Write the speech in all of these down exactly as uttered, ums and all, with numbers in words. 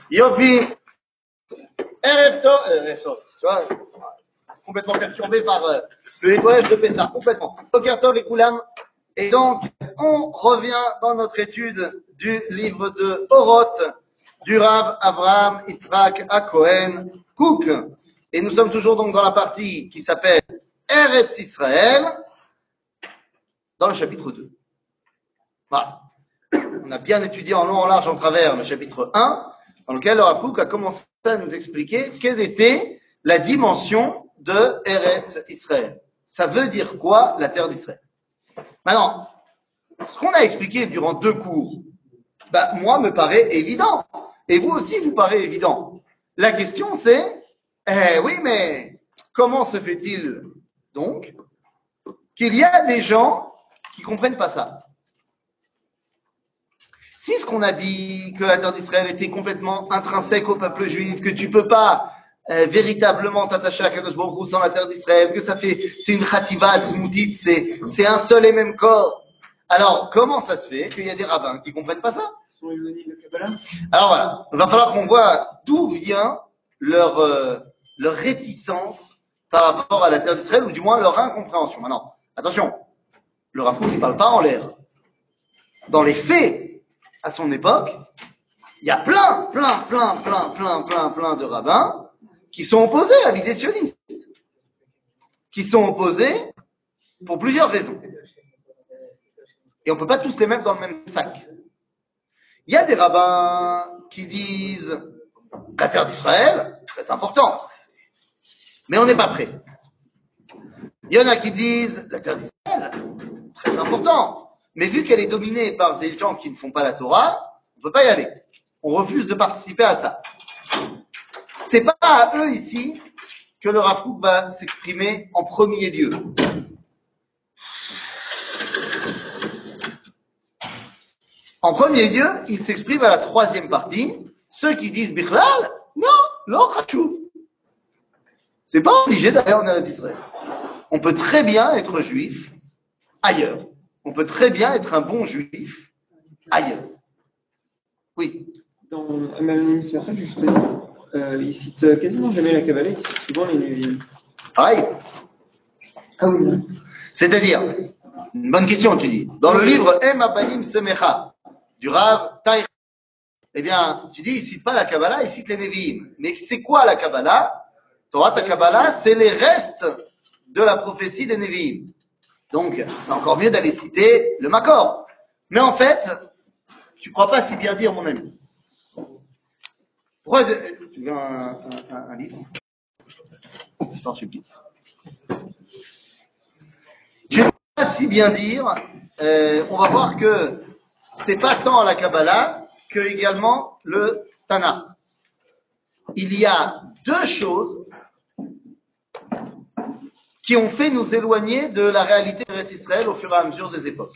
Yofi, Erev Tov, euh, Erev Tov, tu vois, complètement perturbé par euh, le nettoyage de Pessah, complètement. Boker Tov et Koulam. Et donc, on revient dans notre étude du livre de Oroth, du Rav Avraham Yitzhak HaKohen Kook. Et nous sommes toujours donc dans la partie qui s'appelle Eretz Israël, dans le chapitre deux. Voilà. On a bien étudié en long, en large, en travers le chapitre un, dans lequel le Rav Kook a commencé à nous expliquer quelle était la dimension de Eretz Israël. Ça veut dire quoi, la terre d'Israël? Maintenant, ce qu'on a expliqué durant deux cours, bah, moi, me paraît évident. Et vous aussi, vous paraît évident. La question, c'est, eh oui, mais comment se fait-il, donc, qu'il y a des gens qui comprennent pas ça? Si ce qu'on a dit, que la terre d'Israël était complètement intrinsèque au peuple juif, que tu peux pas euh, véritablement t'attacher à Kadosh Baruch Hu sans la terre d'Israël, que ça fait, c'est une chativa smoutit, c'est, c'est un seul et même corps. Alors, comment ça se fait qu'il y a des rabbins qui comprennent pas ça? Alors voilà, il va falloir qu'on voit d'où vient leur, euh, leur réticence par rapport à la terre d'Israël, ou du moins leur incompréhension. Maintenant, attention, le Rav Kook ne parle pas en l'air. Dans les faits, à son époque, il y a plein, plein, plein, plein, plein, plein, plein de rabbins qui sont opposés à l'idée sioniste, qui sont opposés pour plusieurs raisons. Et on ne peut pas tous les mettre dans le même sac. Il y a des rabbins qui disent la terre d'Israël, très important, mais on n'est pas prêt. Il y en a qui disent la terre d'Israël, très important, mais vu qu'elle est dominée par des gens qui ne font pas la Torah, on ne peut pas y aller. On refuse de participer à ça. C'est pas à eux ici que le Rav Kook va s'exprimer en premier lieu. En premier lieu, il s'exprime à la troisième partie. Ceux qui disent Bichlal, non, l'or chachouv. C'est pas obligé d'aller en Eretz Israël. On peut très bien être juif ailleurs. On peut très bien être un bon juif ailleurs. Oui. Dans Amanim Smachat, justement, euh, il cite quasiment jamais la Kabbalah, il cite souvent les Nevi'im. Pareil. Ah oui. C'est-à-dire, une bonne question, tu dis. Dans le livre Em Abanim Semecha du Rav Taïch, eh bien, tu dis, il ne cite pas la Kabbalah, il cite les Nevi'im. Mais c'est quoi la Kabbalah? Torah ta Kabbalah, c'est les restes de la prophétie des Nevi'im. Donc, c'est encore mieux d'aller citer le Makor. Mais en fait, tu ne crois pas si bien dire, mon ami. Pourquoi tu veux un, un, un livre? Je t'en supplie. Tu ne peux pas si bien dire, euh, on va voir que c'est pas tant la Kabbalah que également le Tanakh. Il y a deux choses qui ont fait nous éloigner de la réalité d'Eretz Israël au fur et à mesure des époques.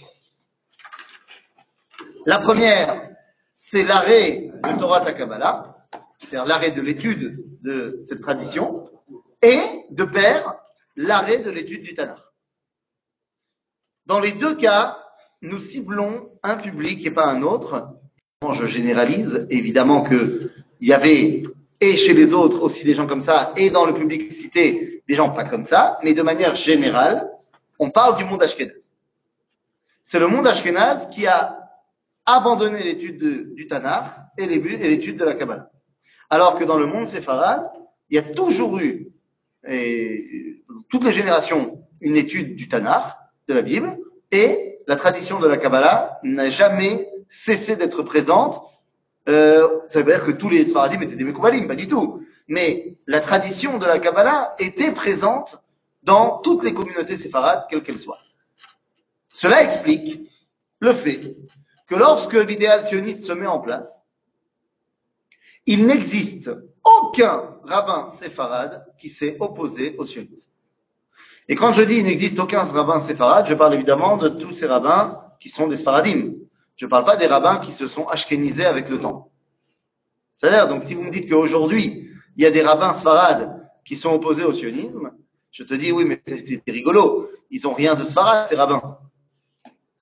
La première, c'est l'arrêt de Torah ta Kabbalah, c'est-à-dire l'arrêt de l'étude de cette tradition, et de pair, l'arrêt de l'étude du Tanakh. Dans les deux cas, nous ciblons un public et pas un autre. Je généralise, évidemment qu'il y avait, et chez les autres aussi des gens comme ça, et dans le public cité, des gens pas comme ça, mais de manière générale, on parle du monde ashkénaze. C'est le monde ashkénaze qui a abandonné l'étude de, du Tanakh et l'étude de la Kabbalah. Alors que dans le monde séfarade, il y a toujours eu, et, toutes les générations, une étude du Tanakh, de la Bible, et la tradition de la Kabbalah n'a jamais cessé d'être présente. Euh, ça veut dire que tous les Sfaradim étaient des Mekoubalim, pas du tout. Mais la tradition de la Kabbalah était présente dans toutes les communautés séfarades, quelles qu'elles soient. Cela explique le fait que lorsque l'idéal sioniste se met en place, il n'existe aucun rabbin séfarade qui s'est opposé au sionisme. Et quand je dis il n'existe aucun rabbin séfarade, je parle évidemment de tous ces rabbins qui sont des Sfaradim. Je ne parle pas des rabbins qui se sont ashkénisés avec le temps. C'est-à-dire, donc, si vous me dites qu'aujourd'hui, il y a des rabbins sfarades qui sont opposés au sionisme, je te dis, oui, mais c'est rigolo. Ils n'ont rien de sfarade, ces rabbins.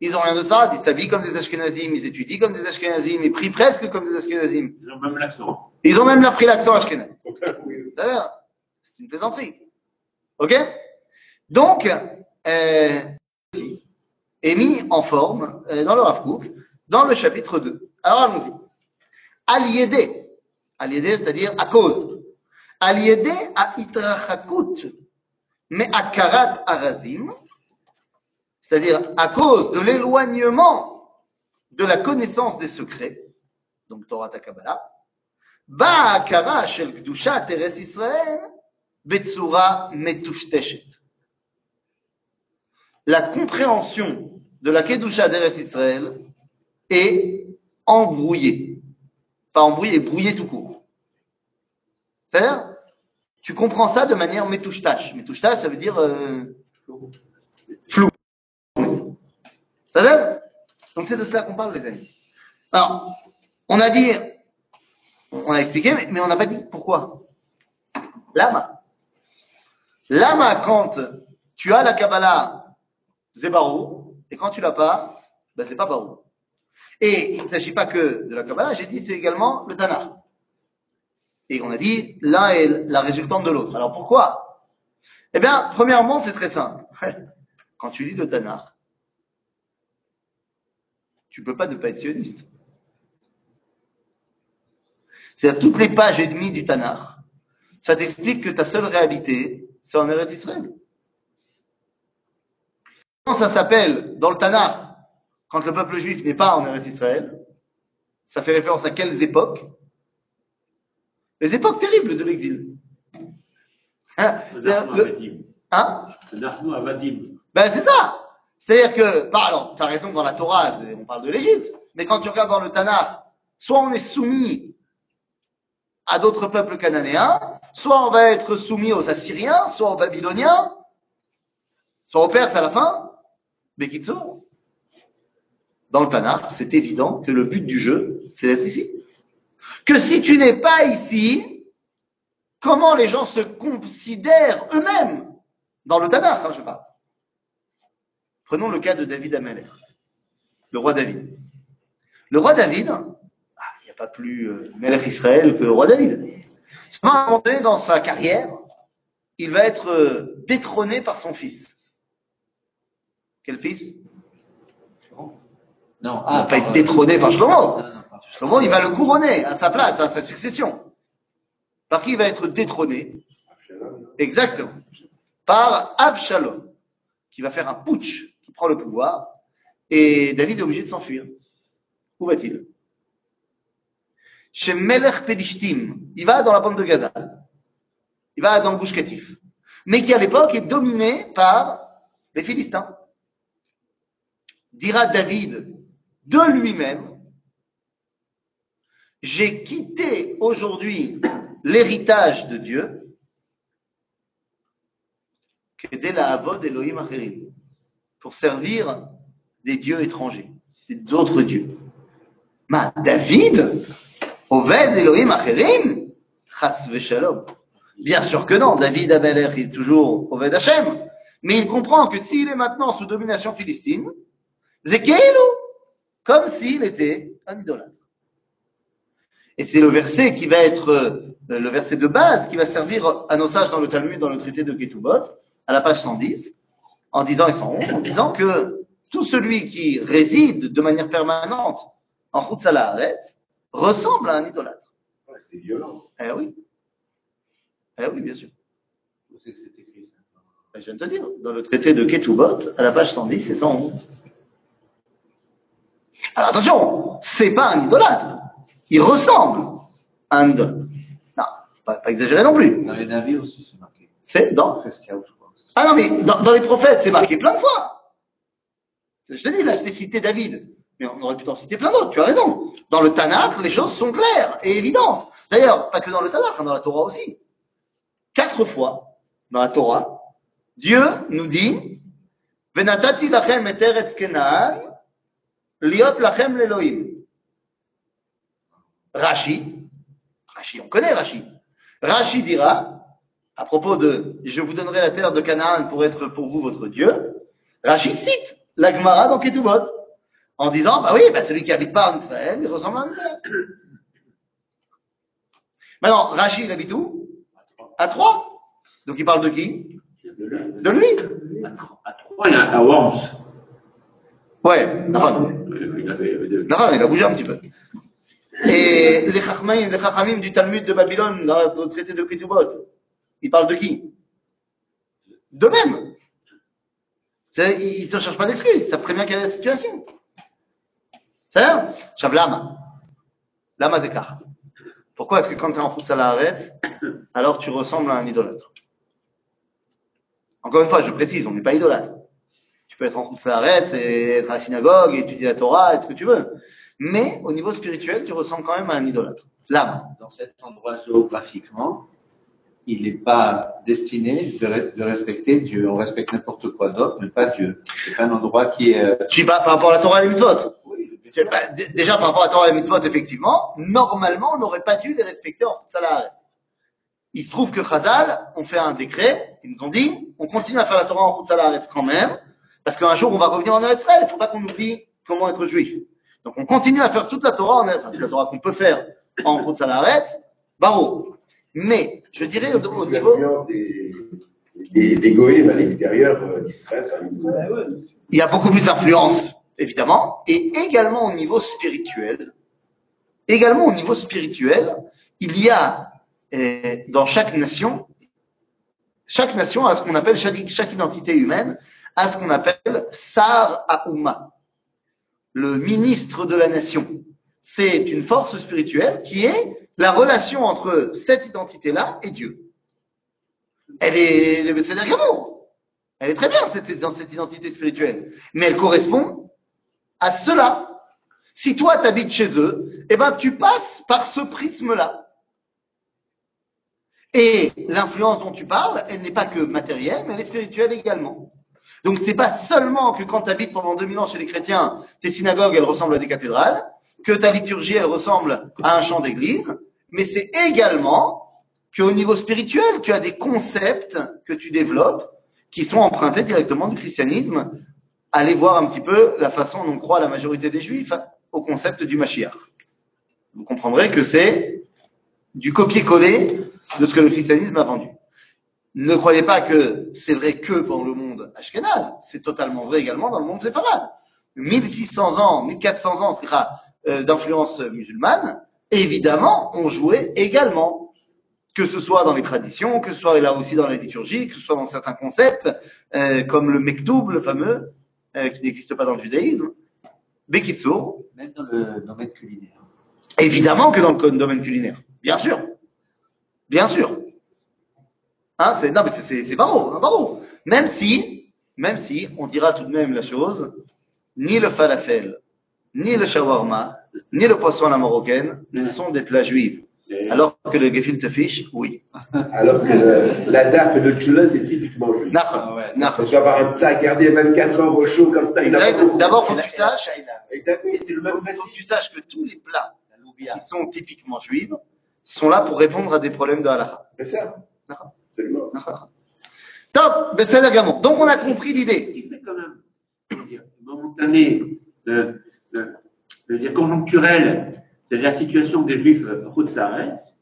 Ils ont rien de ça. Ils s'habillent comme des Ashkenazim, ils étudient comme des Ashkenazim, ils prient presque comme des Ashkenazim. Ils ont même l'accent. Ils ont même appris l'accent Ashkenaz. Oui. C'est une plaisanterie. Ok? Donc, euh, est mis en forme euh, dans le Rav Kook, dans le chapitre deux. Alors allons-y. Al-Yedé. Al-Yedé, c'est-à-dire à cause. Al-Yedé a itrachakut, mais à karat arazim, c'est-à-dire à cause de l'éloignement de la connaissance des secrets, donc Torah Kabbalah, ba akara shel kedushat Eretz Israël betzura metushteshet. La compréhension de la kedusha d'Eretz Israël est embrouillée. Pas embrouillée, brouillée tout court. C'est-à-dire, tu comprends ça de manière metouchtash. Metouchtash, ça veut dire euh, flou. C'est-à-dire, donc c'est de cela qu'on parle, les amis. Alors, on a dit, on a expliqué, mais, mais on n'a pas dit pourquoi. Lama. Lama, quand tu as la Kabbalah, c'est barou, et quand tu l'as pas, ben c'est pas barou. Et il ne s'agit pas que de la Kabbalah, j'ai dit c'est également le Tanakh. Et on a dit l'un est la résultante de l'autre. Alors pourquoi? Eh bien, premièrement, c'est très simple. Quand tu lis le Tanakh, tu ne peux pas ne pas être sioniste. C'est-à-dire toutes les pages et demie du Tanakh, ça t'explique que ta seule réalité, c'est en Eretz Israël. Comment ça s'appelle dans le Tanakh, quand le peuple juif n'est pas en Eretz Israël? Ça fait référence à quelles époques? Les époques terribles de l'exil. Hein? Le... Hein? Ben c'est ça. C'est-à-dire que, bah alors, tu as raison, dans la Torah, on parle de l'Égypte, mais quand tu regardes dans le Tanakh, soit on est soumis à d'autres peuples cananéens, soit on va être soumis aux Assyriens, soit aux Babyloniens, soit aux Perses à la fin. Mais qui sont dans le Tanakh, c'est évident que le but du jeu, c'est d'être ici. Que si tu n'es pas ici, comment les gens se considèrent eux-mêmes dans le Tanakh, hein, je parle. Prenons le cas de David Amalek, le roi David. Le roi David, ah, il n'y a pas plus euh, Melech Israël que le roi David. À un moment donné dans sa carrière, il va être euh, détrôné par son fils. Quel fils? Non, il ne va pas être détrôné par Shlomo. Shlomo, il va le couronner à sa place, à sa succession. Par qui il va être détrôné? Exactement. Par Avshalom, qui va faire un putsch, qui prend le pouvoir, et David est obligé de s'enfuir. Où va-t-il? Chez Melech Pelishtim, il va dans la bande de Gaza. Il va dans le Gush Katif. Mais qui à l'époque est dominé par les Philistins. Dira David de lui-même, j'ai quitté aujourd'hui l'héritage de Dieu, qu'aider la Avod Elohim Acherim, pour servir des dieux étrangers, d'autres dieux. Ma David, Oved Elohim Acherim, Chas v'Shalom. Bien sûr que non, David Amalek est toujours Oved Hashem, mais il comprend que s'il est maintenant sous domination philistine, Zekeilou, comme s'il était un idolâtre. Et c'est le verset qui va être euh, le verset de base qui va servir à nos sages dans le Talmud, dans le traité de Ketubot, à la page cent dix, en disant et cent onze, en disant que tout celui qui réside de manière permanente en Chutz Haaretz ressemble à un idolâtre. Ouais, c'est violent. Eh oui. Eh oui, bien sûr. Où c'est que c'est écrit ça? Je viens de te dire, dans le traité de Ketubot, à la page cent dix et cent onze. Alors attention, c'est pas un idolâtre. Il ressemble à un idolâtre. Non, faut pas, pas exagérer non plus. Dans les navires aussi, c'est marqué. C'est dans. Presque à où, je crois. Ah non, mais dans, dans les prophètes, c'est marqué plein de fois. Je te dis, là, je t'ai cité David. Mais on aurait pu t'en citer plein d'autres, tu as raison. Dans le Tanakh, les choses sont claires et évidentes. D'ailleurs, pas que dans le Tanakh, hein, dans la Torah aussi. Quatre fois, dans la Torah, Dieu nous dit Venatati lachem et eretz Kenaan liot lachem l'Elohim. Rashi, Rashi, on connaît Rashi. Rashi dira, à propos de « Je vous donnerai la terre de Canaan pour être pour vous votre Dieu », Rashi cite la Gemara dans Ketubot, en disant, bah oui, bah celui qui habite pas en Israël, il ressemble à un idolâtre. Maintenant, Rachid, il habite où? À Troyes. Donc il parle de qui? De lui. À Troyes, il y a à Worms. Ouais, Nahon. Nahon, il a bougé un petit peu. Et les Chachamim, les Chachamim du Talmud de Babylone, dans le traité de Ketubot, ils parlent de qui? De même. Ils ne se cherchent pas d'excuses, ils savent très bien quelle est la situation. C'est ça? Shablam. Lama Zekar. Pourquoi est-ce que quand tu es en Khutz La'aretz, alors tu ressembles à un idolâtre? Encore une fois, je précise, on n'est pas idolâtre. Tu peux être en Khutz La'aretz et être à la synagogue, et étudier la Torah, et ce que tu veux. Mais au niveau spirituel, tu ressembles quand même à un idolâtre. L'âme. Dans cet endroit géographiquement, il n'est pas destiné de, re- de respecter Dieu. On respecte n'importe quoi d'autre, mais pas Dieu. C'est pas un endroit qui est. euh, Tu dis pas par rapport à la Torah et les mitzvot. Oui, bien Tu- sûr. bah, d- Déjà, par rapport à la Torah et les mitzvot, effectivement, normalement, on n'aurait pas dû les respecter en Khutz La'aretz. Il se trouve que Chazal ont fait un décret, ils nous ont dit, on continue à faire la Torah en Khutz La'aretz quand même, parce qu'un jour, on va revenir en Eretz Israël, il ne faut pas qu'on oublie comment être juif. Donc, on continue à faire toute la Torah en Eretz, enfin, toute la Torah qu'on peut faire en Khutz La'aretz, barreau. Mais, je dirais, au, au niveau, L'influence des, des, des goïms à l'extérieur euh, d'Israël, quand même. il y a beaucoup plus d'influence, évidemment, et également au niveau spirituel, également au niveau spirituel, il y a, euh, dans chaque nation, chaque nation a ce qu'on appelle, chaque, chaque identité humaine a ce qu'on appelle Sar Ha'uma, le ministre de la nation. C'est une force spirituelle qui est la relation entre cette identité-là et Dieu. Elle est, c'est d'amour. Elle est très bien, cette, dans cette identité spirituelle. Mais elle correspond à cela. Si toi, tu habites chez eux, eh ben, tu passes par ce prisme-là. Et l'influence dont tu parles, elle n'est pas que matérielle, mais elle est spirituelle également. Donc, c'est pas seulement que quand tu habites pendant deux mille ans chez les chrétiens, tes synagogues, elles ressemblent à des cathédrales, que ta liturgie, elle ressemble à un chant d'église, mais c'est également qu'au niveau spirituel, tu as des concepts que tu développes qui sont empruntés directement du christianisme. Allez voir un petit peu la façon dont croit la majorité des juifs au concept du Mashiach. Vous comprendrez que c'est du copier-coller de ce que le christianisme a vendu. Ne croyez pas que c'est vrai que dans le monde ashkénaze, c'est totalement vrai également dans le monde séfarade. mille six cents ans, mille quatre cents ans euh, d'influence musulmane, évidemment, ont joué également. Que ce soit dans les traditions, que ce soit là aussi dans la liturgie, que ce soit dans certains concepts, euh, comme le Mektoub, le fameux, euh, qui n'existe pas dans le judaïsme. Bekitsour. Même dans le domaine culinaire. Évidemment que dans le domaine culinaire. Bien sûr. Bien sûr. Hein, c'est, non, mais c'est, c'est, c'est barreau, barreau. Même si, même si, on dira tout de même la chose, ni le falafel, ni le shawarma, ni le poisson à la marocaine ne sont des plats juifs. Alors que le gefilte fish, oui. Alors que le- la daf et le tchoula, c'est typiquement juif. Nachon. Ah ouais. Nachon. Tu vas avoir un plat gardé vingt-quatre heures au chaud comme ça. il a pas Exact. beaucoup. D'abord, faut que tu saches, Et t'as vu, c'est le même faut principe. que tu saches que tous les plats qui sont typiquement juifs sont là pour répondre à des problèmes de halakha. C'est ça. D'accord. Absolument. D'accord. Top, ben c'est l'également. Donc on a compris Ce l'idée. qui fait quand même, comment dire, momentané, de, de, de dire conjoncturel, c'est la situation des Juifs Khutz La'aretz.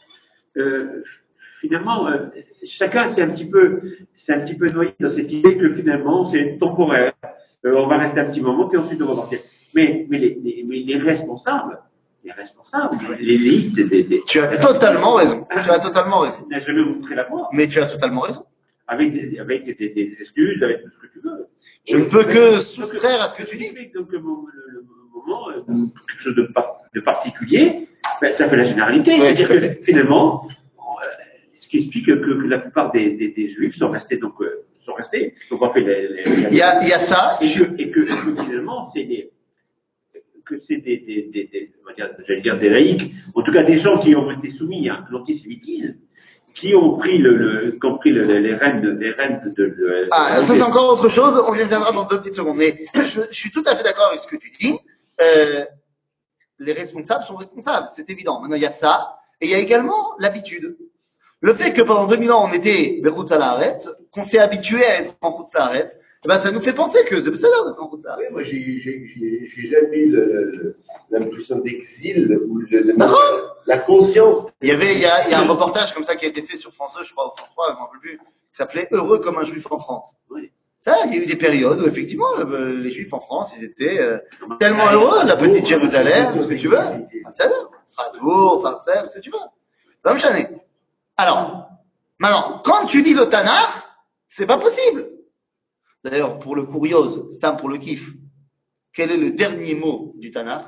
Euh, finalement, euh, chacun s'est un petit peu, s'est un petit peu noyé dans cette idée que finalement c'est temporaire. Euh, on va rester un petit moment puis ensuite on va partir. Mais, mais, les, les, mais les responsables, les responsables, l'élite, des, des, des, Tu as totalement raison. Tu as totalement raison. n'a jamais montré la voie. Mais tu as totalement raison. Avec des, avec des, des, des excuses, avec tout ce que tu veux. Je ne peux que soustraire à ce que tu dis. Donc, le, mo- le, le moment, euh, quelque chose de, par- de particulier, ben, ça fait la généralité. Oui, C'est-à-dire tout à que fait. finalement, euh, ce qui explique que, que la plupart des, des, des juifs sont restés, donc, euh, sont restés, donc on fait les, les- les- Il y a, il y a ça. et, Je- que, et que, et que finalement, c'est des, que c'est des, des, des, des- on va dire, j'allais dire des laïcs, en tout cas des gens qui ont été soumis à l'antisémitisme, qui ont pris le, le, qui ont pris le, les rênes de, les rênes de, de, de- Ah, ça c'est encore autre chose. On y reviendra dans deux petites secondes. Mais je, je suis tout à fait d'accord avec ce que tu dis. Euh, les responsables sont responsables, c'est évident. Maintenant, il y a ça. Et il y a également l'habitude. Le fait que pendant deux mille ans, on était Bechutz Haaretz, qu'on s'est habitué à être en Chutz Haaretz, eh ben, ça nous fait penser que c'est ça d'être en Chutz Haaretz. Oui, moi, j'ai j'ai- j'ai- j'ai jamais eu le- le- l'impression d'exil ou le- le- D'accord. la conscience. Il y avait, il y a, il y a un reportage comme ça qui a été fait sur France deux, je crois, ou France trois, je ne me rappelle plus, qui s'appelait Heureux comme un juif en France. Oui. Ça, il y a eu des périodes où, effectivement, euh, les juifs en France, ils étaient euh, tellement heureux, la petite Jérusalem, ce que tu veux. Ça, Strasbourg, Sarcelles, ce que tu veux. Ça me chaner. Alors, maintenant, quand tu lis le Tanakh, c'est pas possible. D'ailleurs, pour le curiose, c'est un pour le kiff. Quel est le dernier mot du Tanakh?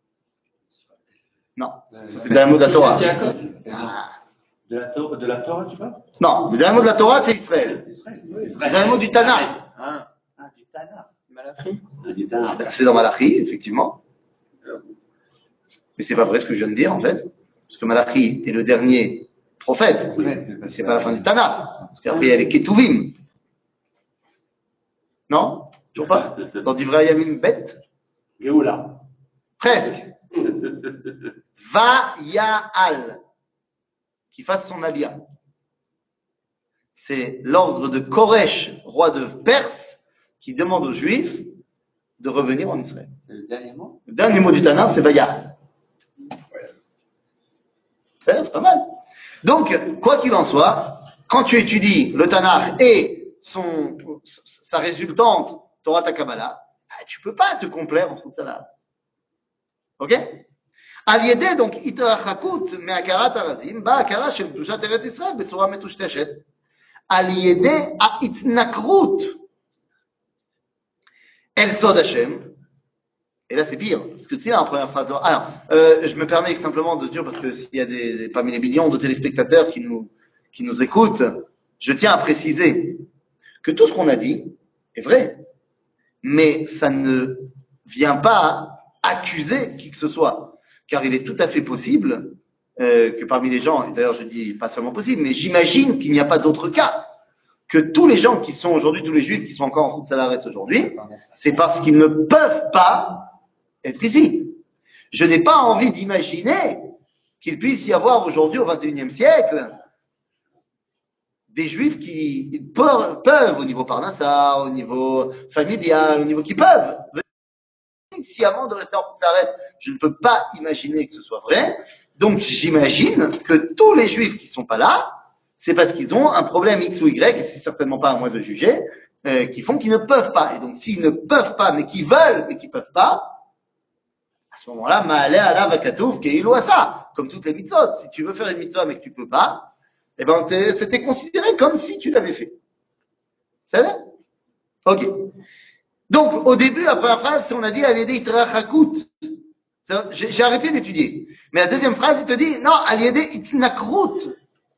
Non, c'est le dernier mot de la Torah. Ah. De la, Torah, de la Torah, tu vois? Non, le dernier mot de la Torah, c'est Israël. Israël, oui. Le dernier mot du Tanakh. Ah, Ah, du Tanakh. Malachi. c'est du talent. C'est dans Malachi, effectivement. Mais c'est pas vrai ce que je viens de dire, en fait. Parce que Malachi est le dernier prophète. Mais c'est pas la fin du Tanakh. Parce qu'après, il y a les Ketuvim. Non? Toujours pas? Dans Divrei Yamin Bet? Géoula. Presque. Va Ya'al. Qui fasse son alia. C'est l'ordre de Koresh, roi de Perse, qui demande aux Juifs de revenir en Israël. C'est le dernier mot. Le dernier mot du Tanakh, c'est Vaya'al. C'est pas mal. Donc, quoi qu'il en soit, quand tu étudies le Tanakh et son, sa résultante, Torah Takabala, tu peux pas te complaire en Chutz Haaretz. Ok? Al-Yedeh, donc, Itrachakut, me'akarat harazim, ba'akara shel kedushat Eretz Yisrael, betzora metushteshet. Al-Yedeh ha'itnakrut, el sod Hashem. Et là, c'est pire, parce que tu sais, la première phrase. De... Alors, euh, je me permets simplement de dire, parce que s'il y a des, des, parmi les millions de téléspectateurs qui nous, qui nous écoutent, je tiens à préciser que tout ce qu'on a dit est vrai, mais ça ne vient pas accuser qui que ce soit. Car il est tout à fait possible euh, que parmi les gens, et d'ailleurs je dis pas seulement possible, mais j'imagine qu'il n'y a pas d'autre cas, que tous les gens qui sont aujourd'hui, tous les juifs qui sont encore en Chutz Haaretz aujourd'hui, c'est parce qu'ils ne peuvent pas être ici. Je n'ai pas envie d'imaginer qu'il puisse y avoir aujourd'hui, au vingt et unième siècle, des juifs qui peuvent, peuvent au niveau parnassa, au niveau familial, au niveau qui peuvent sciemment de rester en Chutz Haaretz. Je ne peux pas imaginer que ce soit vrai. Donc j'imagine que tous les juifs qui sont pas là, c'est parce qu'ils ont un problème X ou Y, et c'est certainement pas à moi de juger, euh, qui font qu'ils ne peuvent pas. Et donc s'ils ne peuvent pas, mais qu'ils veulent, mais qu'ils peuvent pas, à ce moment-là, ma'aleh ala vakatouf keilu asa. Comme toutes les mitzvot. Si tu veux faire une mitzvah mais que tu peux pas, eh ben, c'était considéré comme si tu l'avais fait. C'est vrai? Ok. Donc, au début, la première phrase, on a dit, al-yedeh itrachakut. J'ai j'ai arrêté d'étudier. Mais la deuxième phrase, il te dit, non, al-yedeh itnakrut.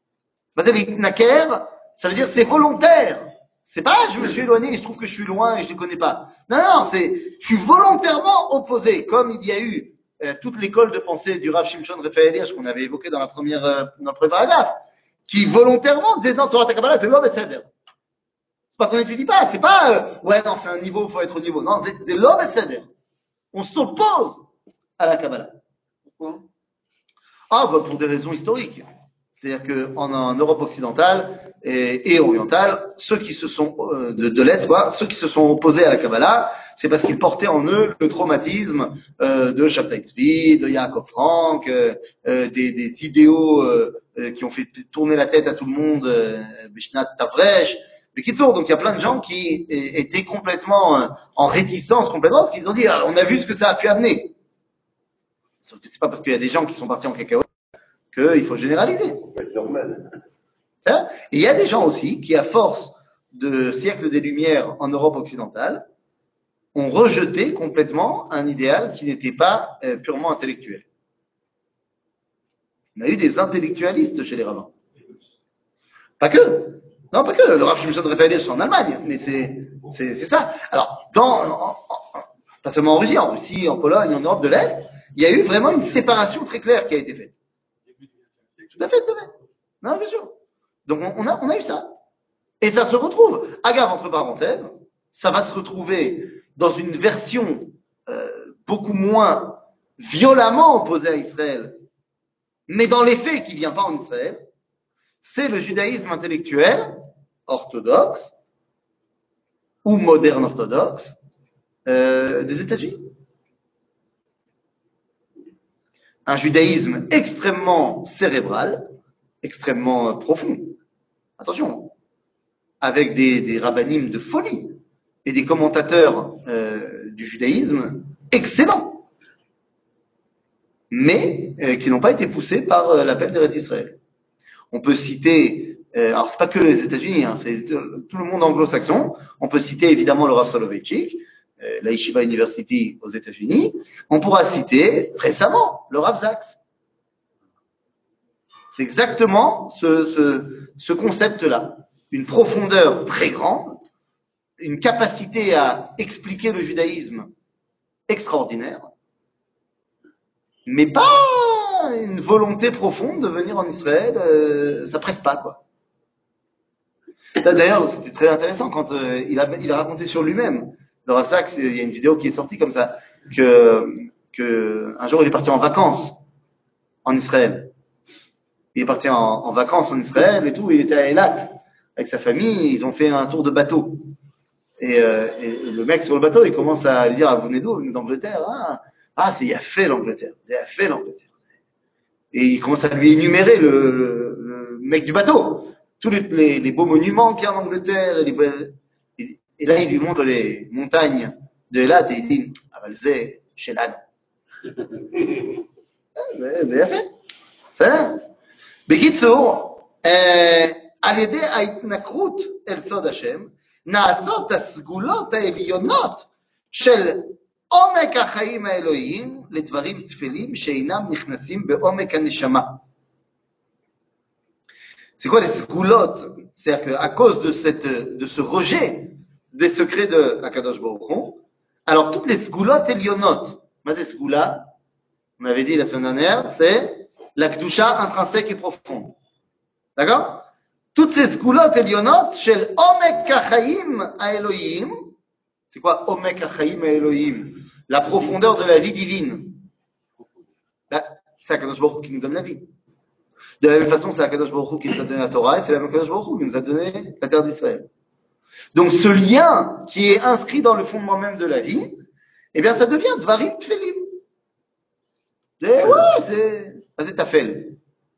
Itnaker, ça veut dire c'est volontaire. C'est pas, je me suis éloigné, il se trouve que je suis loin et je ne connais pas. Non, non, c'est, je suis volontairement opposé. Comme il y a eu euh, toute l'école de pensée du Rav Shimshon Raphaël Hirsch qu'on avait évoqué dans la première, euh, dans le premier paragraphe, qui volontairement disait, non, Torah Takabala, c'est l'homme et c'est C'est pas qu'on n'étudie pas, c'est pas, euh, ouais, non, c'est un niveau, il faut être au niveau. Non, c'est l'homme et c'est On s'oppose à la Kabbalah. Pourquoi? Ah, bah, pour des raisons historiques. C'est-à-dire qu'en en Europe occidentale et, et orientale, ceux qui se sont, euh, de, de l'Est, quoi, ceux qui se sont opposés à la Kabbalah, c'est parce qu'ils portaient en eux le traumatisme euh, de Shabtai Tzvi, de Yaakov Frank, euh, euh, des, des idéaux euh, euh, qui ont fait tourner la tête à tout le monde, euh, Mishnat Tavresh, mais qui sont. Donc il y a plein de gens qui é- étaient complètement euh, en réticence, complètement, parce qu'ils ont dit, ah, on a vu ce que ça a pu amener. Sauf que c'est pas parce qu'il y a des gens qui sont partis en cacahuète qu'il faut généraliser. C'est normal. Hein? Et il y a des gens aussi qui, à force de siècles des Lumières en Europe occidentale, ont rejeté complètement un idéal qui n'était pas euh, purement intellectuel. On a eu des intellectualistes chez les rabbins. Pas que. Non, pas que. Le Rav Shimshon Raphaël Hirsch en Allemagne, mais c'est, c'est, c'est ça. Alors, dans, en, en, pas seulement en Russie, en Russie, en Pologne, en Europe de l'Est, il y a eu vraiment une séparation très claire qui a été faite. Tout à fait, tout à fait. Non, bien sûr. Donc, on, on, a, on a eu ça. Et ça se retrouve. Agave, entre parenthèses, ça va se retrouver dans une version euh, beaucoup moins violemment opposée à Israël, mais dans les faits qui ne vient pas en Israël. c'est le judaïsme intellectuel orthodoxe ou moderne orthodoxe euh, des États-Unis. Un judaïsme extrêmement cérébral, extrêmement profond. Attention, avec des, des rabbinim de folie et des commentateurs euh, du judaïsme excellents, mais euh, qui n'ont pas été poussés par euh, l'appel d'Eretz Israël. On peut citer, euh, alors c'est pas que les États-Unis, hein, c'est tout le monde anglo-saxon. On peut citer évidemment le Rav Soloveitchik, euh, la Yeshiva University aux États-Unis. On pourra citer récemment le Rav Sachs. C'est exactement ce, ce, ce concept-là. Une profondeur très grande, une capacité à expliquer le judaïsme extraordinaire, mais pas une volonté profonde de venir en Israël, euh, ça presse pas, quoi. D'ailleurs, c'était très intéressant quand euh, il, a, il a raconté sur lui-même. Dans Rav Sachs, il y a une vidéo qui est sortie comme ça, que, que un jour il est parti en vacances en Israël. Il est parti en, en vacances en Israël et tout, il était à Eilat avec sa famille, ils ont fait un tour de bateau. Et, euh, et le mec sur le bateau, il commence à lui dire, ah, vous venez d'où? D'Angleterre. Ah, ah c'est Yafé l'Angleterre, c'est Yafé l'Angleterre. Et il commence à lui énumérer le, le, le mec du bateau, tous les, les, les beaux monuments qu'il y a en Angleterre. Et, les, et, et là, il lui montre les montagnes de Eilat et il dit, ah, bah, c'est Shelan. C'est Yafé. C'est בקיצור, על ידי ההתנכרות אל סוד השם, נעשות הסגולות העליונות של עומק החיים האלוהיים לדברים תפלים שאינם נכנסים בעומק הנשמה. C'est quoi les sgoulotes? C'est-à-dire qu'à cause de, cette, de ce rejet des secrets de Akadosh Baruch Hu, alors toutes les sgoulotes élionotes, mais c'est sgoula, on avait dit la semaine dernière, c'est la kedusha intrinsèque et profonde. D'accord? Toutes ces sgoulotes élionotes, shel omek hachaim haElohim, c'est quoi omek hachaim haElohim? La profondeur de la vie divine. Là, c'est Akadosh Baruch Hu qui nous donne la vie. De la même façon, c'est Akadosh Baruch Hu qui nous a donné la Torah, et c'est la même Akadosh Baruch Hu qui nous a donné la terre d'Israël. Donc ce lien qui est inscrit dans le fondement même de la vie, eh bien ça devient Dvarim Tfelim. Et ouais, c'est, c'est Tafel.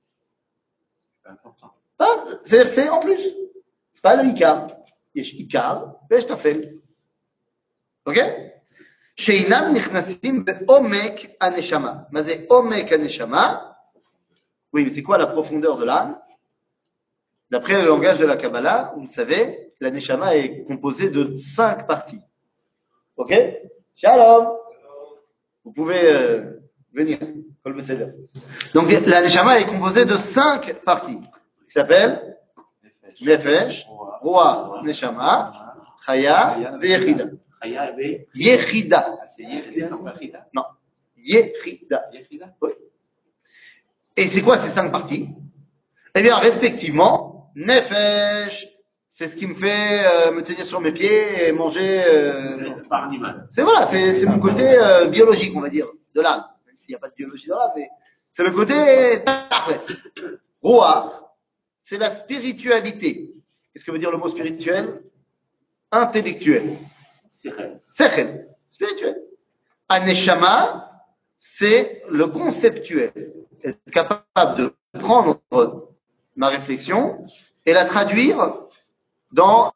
Ah, c'est, c'est en plus. C'est pas le Ikar. Il y a Ikar, et Tafel. Ok? Sheinam nichnasim be'omek aneshama. Mais c'est omek aneshama. Oui, mais c'est quoi la profondeur de l'âme? D'après le langage de la Kabbalah, vous savez, la neshama est composée de cinq parties. Ok? Shalom. Vous pouvez euh, venir. Donc la neshama est composée de cinq parties. Qui s'appellent Nefesh, Ruach, Neshama, Chaya et Yechida. Yechida. C'est Yechida, c'est pas Chida. Non. Yechida. Yechida. Oui. Et c'est quoi ces cinq parties? Eh bien, respectivement, Nefesh, c'est ce qui me fait euh, me tenir sur mes pieds et manger. Euh... Par animal. C'est voilà, c'est, c'est mon côté euh, biologique, on va dire, de l'âme. Même s'il n'y a pas de biologie dans l'âme, mais c'est le côté Tachles. Ruach, c'est la spiritualité. Qu'est-ce que veut dire le mot spirituel? Intellectuel. Sechel, spirituel. Aneshama, c'est le conceptuel. Être capable de prendre ma réflexion et la traduire dans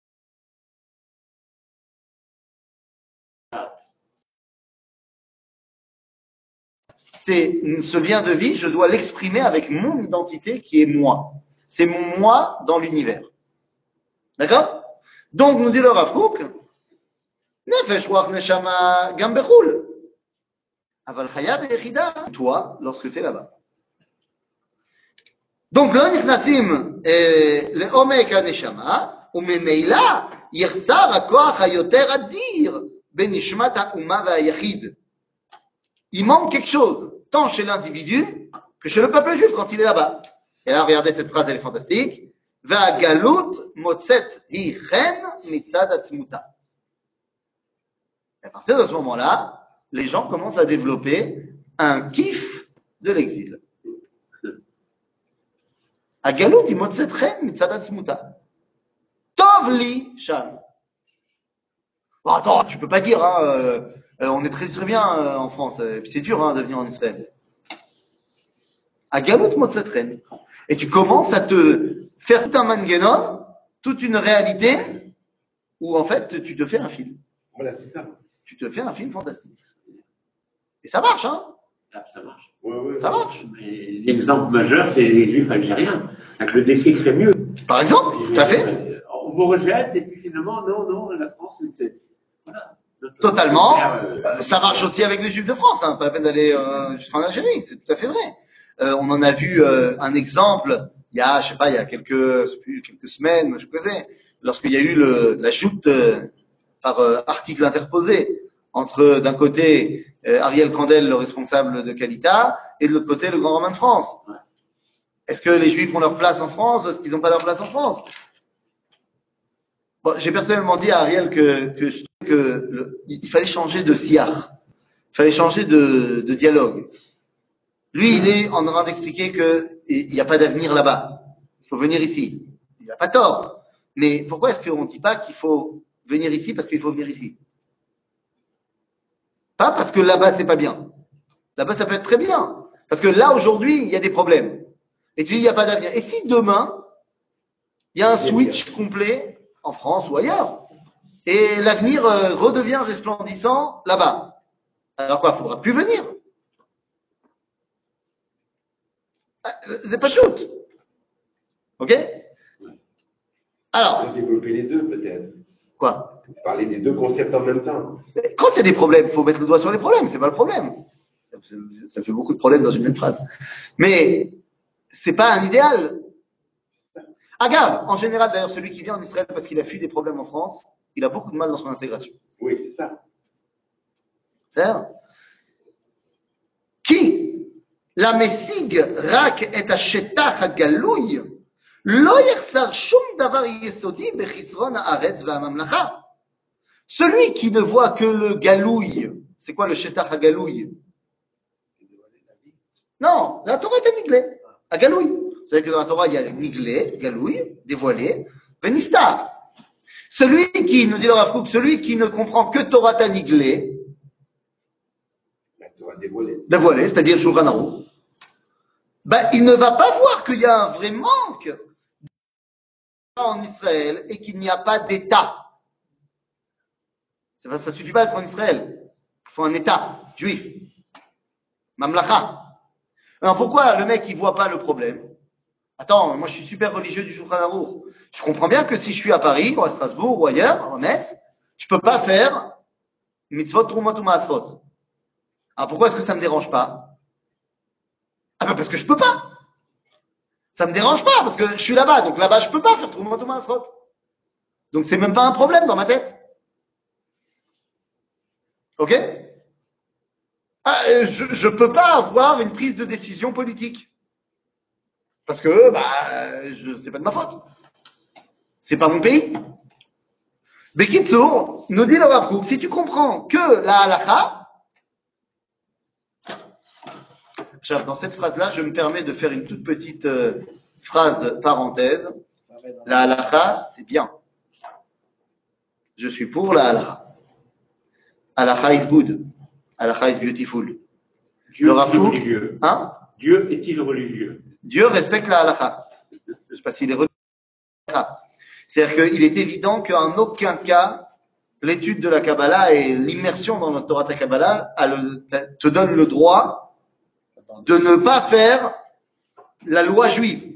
c'est ce lien de vie, je dois l'exprimer avec mon identité qui est moi. C'est mon moi dans l'univers. D'accord? Donc, nous dit le Rav Kook, Nefesh Ruach Neshama Gam Bechul. Aval Chaya Yechida, toi, lorsque tu es là-bas. Donc, לא נכנסים לעומק הנשמה, וממילא יחסר הכוח היותר אדיר בנשמת האומה והיחיד. Il manque quelque chose, tant chez l'individu que chez le peuple juif quand il est là-bas. Et là, regardez cette phrase, elle est fantastique. והגלות מוצאת היא חן מצד עצמותה. Et à partir de ce moment-là, les gens commencent à développer un kiff de l'exil. Agalut imotzetchen mitzadat smuta. Tov li sham. Bon, attends, tu peux pas dire, hein, euh, euh, on est très très bien euh, en France, et puis c'est dur hein, de venir en Israël. Agalut motzetchen. Et tu commences à te faire tout un mangenon, toute une réalité, où en fait tu te fais un film. Voilà, c'est ça. Tu te fais un film fantastique. Et ça marche, hein? Ah, ça marche. Ouais, ouais, Ça ouais. marche. Mais l'exemple majeur, c'est les Juifs algériens, avec le décret Crémieux. Par exemple, tout à fait. Euh, On vous rejette, et puis finalement, non, non, la France, c'est. Voilà. Totalement. Euh, Euh, ça marche aussi avec les Juifs de France, hein, pas la peine d'aller euh, jusqu'en Algérie, c'est tout à fait vrai. Euh, on en a vu euh, un exemple il y a, je sais pas, il y a quelques, je sais plus, quelques semaines, je sais, lorsqu'il y a eu le, la joute euh, par euh, article interposé entre d'un côté euh, Ariel Kandel, le responsable de Calita, et de l'autre côté le grand Romain de France. Est-ce que les Juifs ont leur place en France? Est-ce qu'ils n'ont pas leur place en France? Bon, j'ai personnellement dit à Ariel que, que, je- que le- il fallait changer de siar, il fallait changer de, de dialogue. Lui, il est en train d'expliquer que il n'y a pas d'avenir là-bas. Il faut venir ici. Il n'a pas tort. Mais pourquoi est-ce qu'on ne dit pas qu'il faut venir ici parce qu'il faut venir ici? Pas parce que là-bas, c'est pas bien. Là-bas, ça peut être très bien. Parce que là, aujourd'hui, il y a des problèmes. Et tu dis, il n'y a pas d'avenir. Et si demain, il y a un switch complet en France ou ailleurs, et l'avenir euh, redevient resplendissant là-bas, alors quoi, il ne faudra plus venir. Ah, c'est pas shoot. Ok? Alors, On va développer les deux, peut-être. quoi? Parler des deux concepts en même temps. Mais quand il y a des problèmes, il faut mettre le doigt sur les problèmes, c'est pas le problème. Ça fait beaucoup de problèmes dans une même phrase. Mais c'est pas un idéal. Agave, en général d'ailleurs, celui qui vient en Israël parce qu'il a fui des problèmes en France, il a beaucoup de mal dans son intégration. Oui, c'est ça. C'est-à-dire, qui la messig rak et השטח הגלוי לא יחסר שום דבר יסודי בחסרון הארץ והממלכה. Celui qui ne voit que le galouille, c'est quoi le shetach hagalouille? Non, la Torah est niglé, à galouille. C'est-à-dire que dans la Torah, il y a niglé, galouille, dévoilé, venistar. Celui qui, nous dit le Rav Kook, celui qui ne comprend que Torah ta niglé, La Torah dévoilée. dévoilé, c'est-à-dire Shulchan Aruch, ben, il ne va pas voir qu'il y a un vrai manque en Israël et qu'il n'y a pas d'État. Ça ne suffit pas d'être en Israël. Il faut un État juif. Mamlacha. Alors pourquoi le mec il voit pas le problème? Attends, moi je suis super religieux du Shulchan Aruch. Je comprends bien que si je suis à Paris, ou à Strasbourg, ou ailleurs, en Metz, je peux pas faire mitzvot, trumot ou maasrot. Alors pourquoi est-ce que ça me dérange pas? Ah ben parce que je peux pas. Ça me dérange pas parce que je suis là-bas, donc là-bas je peux pas faire trumot ou maasrot. Donc c'est même pas un problème dans ma tête. Ok? Ah, je ne peux pas avoir une prise de décision politique. Parce que bah, je, c'est pas de ma faute. C'est pas mon pays. Bekitsour, nous dit le Rav Kook, si tu comprends que la halakha, dans cette phrase-là, je me permets de faire une toute petite euh, phrase parenthèse. La halakha, c'est bien. Je suis pour la halakha. Halakha is good. Halakha is beautiful. Dieu Le Rav est-il Kook, religieux? hein? Dieu est-il religieux? Dieu respecte la halakha. Je ne sais pas s'il est religieux. C'est-à-dire qu'il est évident qu'en aucun cas, l'étude de la Kabbalah et l'immersion dans la Torah de Kabbalah te donne le droit de ne pas faire la loi juive.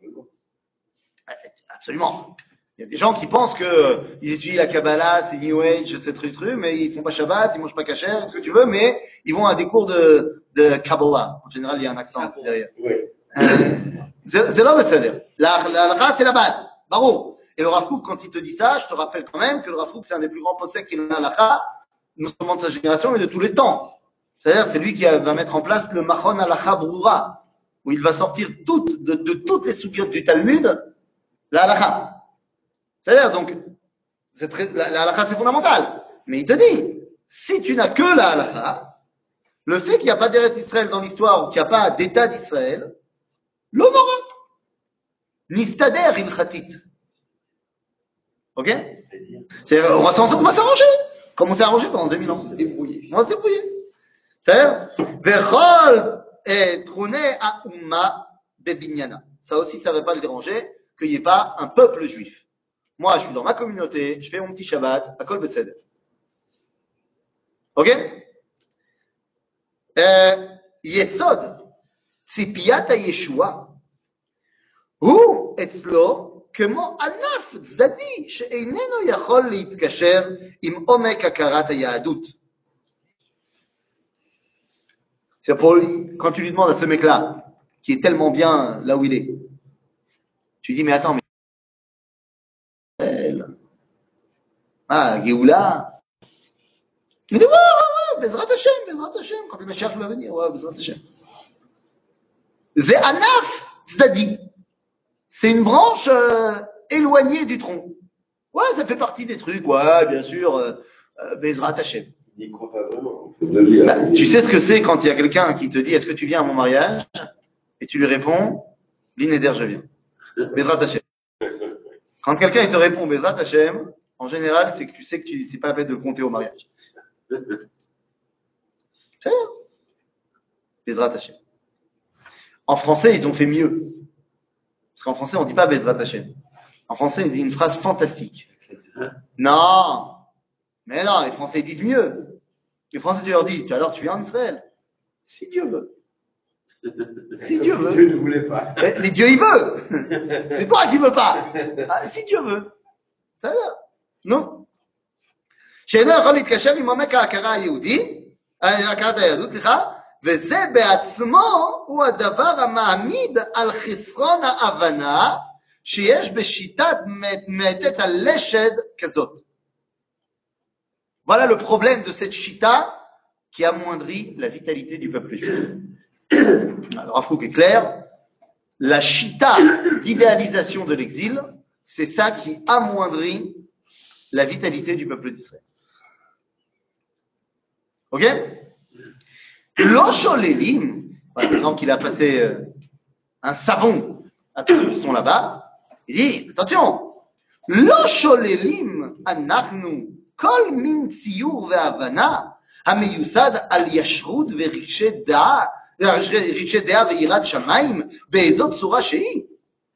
Absolument. Il y a des gens qui pensent qu'ils étudient la Kabbalah, c'est New Age, c'est truc truc, mais ils font pas Shabbat, ils mangent pas kasher, ce que tu veux, mais ils vont à des cours de, de Kabbalah. En général, il y a un accent derrière. Oui. C'est là, c'est la la halakha, c'est la base. Bravo. Et le Rav Kook, quand il te dit ça, je te rappelle quand même que le Rav Kook, c'est un des plus grands possèques qui est la halakha, non seulement de sa génération, mais de tous les temps. C'est-à-dire, c'est lui qui va mettre en place le Machon Halakha Broura, où il va sortir toutes, de, de toutes les soukiotes du Talmud, la halakha. C'est-à-dire, donc, c'est très, la, la halakha, c'est fondamental. Mais il te dit, si tu n'as que la halakha, le fait qu'il n'y a pas d'Eretz Israël dans l'histoire, ou qu'il n'y a pas d'État d'Israël, l'honorant. Nistader ilchatit. Ok? C'est, on va s'en- on va s'arranger. Comme on s'est arrangé pendant deux mille ans. On va se débrouiller. On va se débrouiller. C'est-à-dire, Vechol et Trouné à Umma bebinyana. Ça aussi, ça ne va pas le déranger qu'il n'y ait pas un peuple juif. Moi, je suis dans ma communauté, je fais mon petit Shabbat, à Kol Betsed. Ok? Euh, Yesod, ציפיית הישועה, הוא אצלו כמו ענף צדדי שאיננו יכול להתקשר עם עומק הכרת היהדות. C'est pour lui, quand tu lui demandes à ce mec-là, qui est tellement bien là où il est, tu lui dis, mais attends, mais ah, Géoula, il dit, ouais, ouais, ouais, Bezrat Hashem, Bezrat Hashem, quand le Mashiach va venir, ouais, Bezrat Hashem. C'est Anaf Tzaddi. C'est une branche euh, éloignée du tronc. Ouais, ça fait partie des trucs, ouais, bien sûr, euh, euh, Bezrat Hashem. Il n'y croit pas vraiment. Faut le dire. Bah, tu sais ce que c'est quand il y a quelqu'un qui te dit, est-ce que tu viens à mon mariage? Et tu lui réponds, L'inéder, je viens. Bezrat Hashem. Quand quelqu'un il te répond Bezrat Hashem, en général, c'est que tu sais que tu c'est pas la peine de le compter au mariage. C'est ça. Bezrat Hashem. En français, ils ont fait mieux. Parce qu'en français, on ne dit pas Bezrat Hashem. En français, ils disent une phrase fantastique. Non. Mais non, les Français ils disent mieux. Les Français, tu leur dis, alors tu viens en Israël. Si Dieu veut. Si Dieu veut. Dieu ne voulait pas. Mais, mais Dieu, il veut. C'est toi qui veux pas. Ah, si Dieu veut. Ça va. Non. שאינו יכול להתקשר עם עומק ההכרה היהודית, הכרת היהדות, סליחה, וזה בעצמו הוא הדבר המעמיד על חסרון ההבנה שיש בשיטת מתת הלשד כזאת. Voilà le problème de cette chita qui amoindrit la vitalité du peuple juif. Alors, Rafouk est clair, la chita d'idéalisation de l'exil, c'est ça qui amoindrit la vitalité du peuple d'Israël. Ok? L'Osholelim, par exemple, il a passé euh, un savon à tous ceux qui sont là-bas, il dit, attention, L'Osholelim anachnu kol min tziyur ve'havana המיוסד על ישרות ורגשי דעה, רגשי דעה ויראת שמיים באיזו צורה שהיא.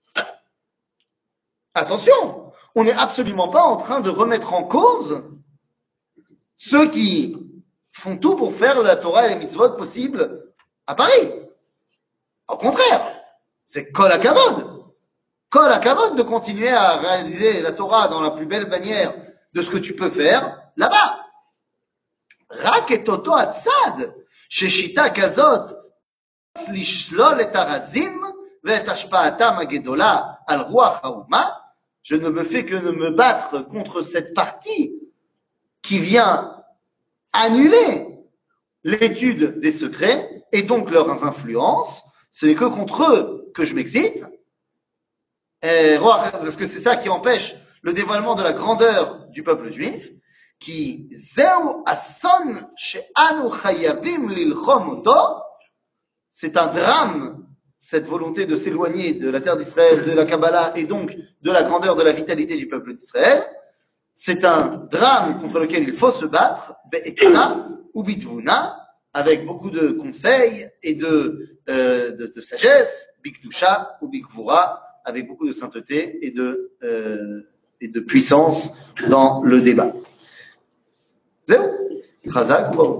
Attention, on n'est absolument pas en train de remettre en cause ceux qui font tout pour faire la Torah et les mitzvot possibles à Paris. Au contraire, c'est kol hakavod. Kol hakavod de continuer à réaliser la Torah dans la plus belle manière de ce que tu peux faire là-bas. רק את אותו הצד ששיטה כזאת לשלול את הרזים ואת השפעתם הגדולה על רוח האומה, je ne me fais que de me battre contre cette partie qui vient annuler l'étude des secrets et donc leurs influences. Ce n'est que contre eux que je m'excite, et, parce que c'est ça qui empêche le dévoilement de la grandeur du peuple juif. כי זהו אסון שאנו חייבים ללחום אותו, c'est un drame, cette volonté de s'éloigner de la terre d'Israël, de la Kabbalah et donc de la grandeur de la vitalité du peuple d'Israël. C'est un drame contre lequel il faut se battre, be'etna ou bitvuna, avec beaucoup de conseils et de, euh, de, de sagesse, bikdusha ou bikvura, avec beaucoup de sainteté et de, euh, et de puissance dans le débat. זהו, חזק וברוך.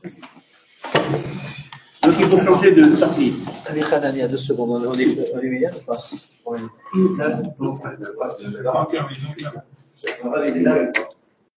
Donc il faut changer de partie. Allez, Hanani, à deux secondes, on est, on est meilleur ou pas? On est...